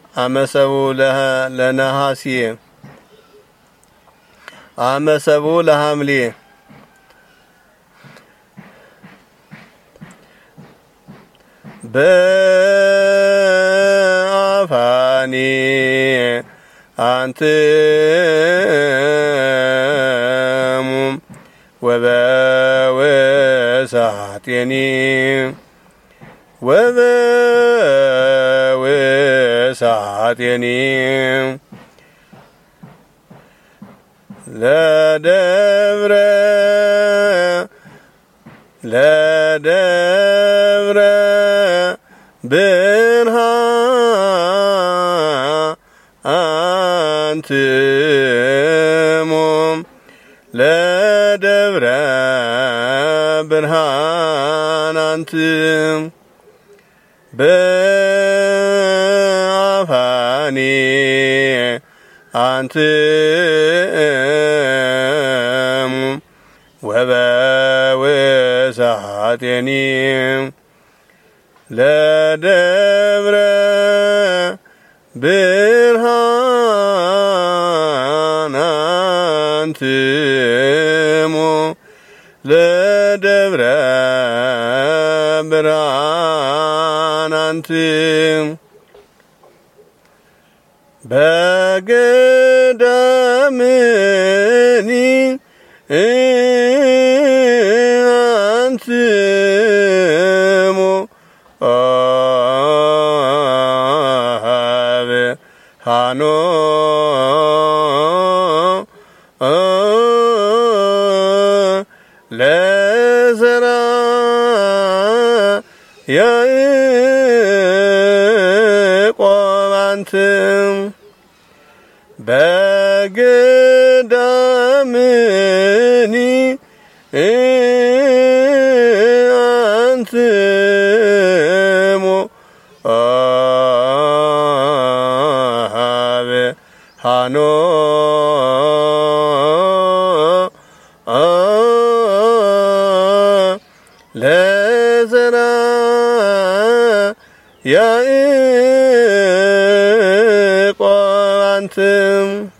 አመሰቡ ለነሐሴ አመሰቡ ለሐምሌ በአፋኒ አንትሙ ወበወሳቴኒ ወበወሳቴኒ ለደብረ ብርሃንትሙ ለደብረ ብርሃንትሙ በአፋኒ አንትሙ ወበወሳቴኒ ለደብረ ብርሃንትሙ ለደብረ ብርሃንትሙ በገዳምኒ አንትሙ ሃኖ ለዘራ ያዕቆብ አንትሙ በገዳምኒ አንትሙ ሃኖ ለዘራ ያዕቆብ አንትሙ